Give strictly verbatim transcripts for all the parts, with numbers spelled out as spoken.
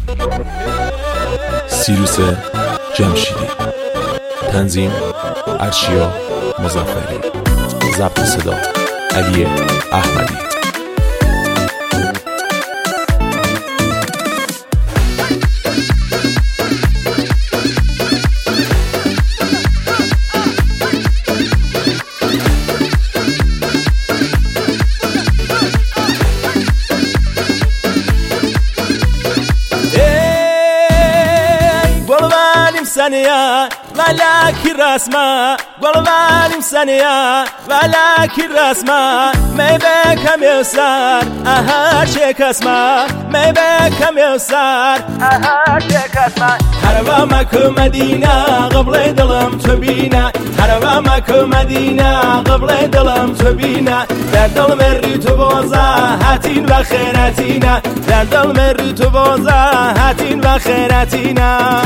سیروس جمشیدی، تنظیم ارشیا مظفری، ضبط صدا علی احمدی. سنيا ولكن رسمة قلباني سنيا ولكن رسمة ما بكم يسار أهار شيك اسمه ما بكم يسار أهار شيك اسمه هربا مكو مدينة قبل دلم تبينا هربا مكو مدينة قبل دلم تبينا در دل مری تو بازا هاتين و خيراتينا در دل مری تو بازا هاتين و خيراتينا.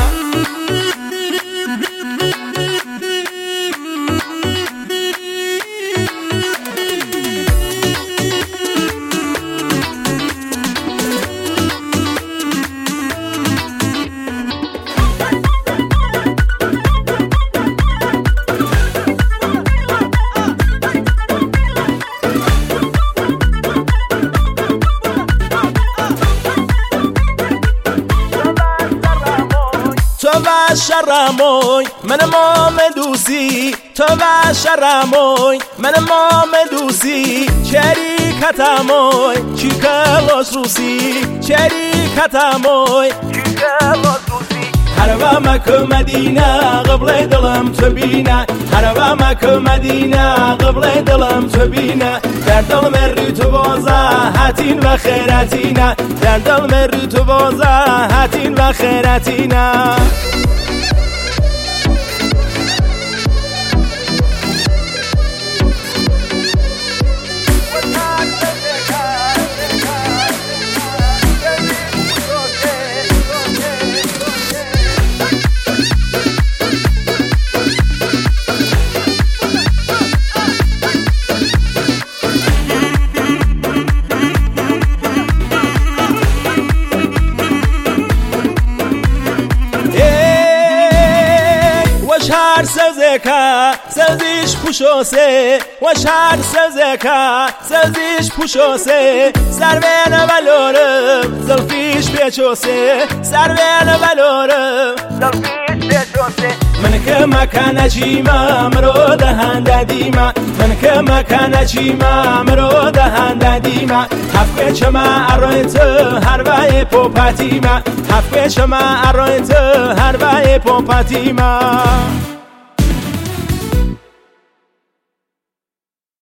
تو و شرموی من مام دوسی تو و شرموی من مام دوسی شریکتموی چیکلاس روسی شریکتموی چیکلاس روسی هربا مکو مدینه قبل دلم تبینه هربا مکو مدینه قبل دلم تبینه در دل مری تو بازا هاتین و خیراتینه در دل مری تو بازا هاتین و خیراتینه. شهر سوزکا سوزیش پوشوسه و شهر سوزکا سوزیش پوشوسه سربین ولورم زلفیش بیچوسه سربین ولورم زلفیش بیچوسه من که مکان چیما مرو دهان دادیما من که مکان چیما مرو دهان دادیما هفت چما ارویت هر وای پوپاتیما هفت چما ارویت هر وای پوپاتیما.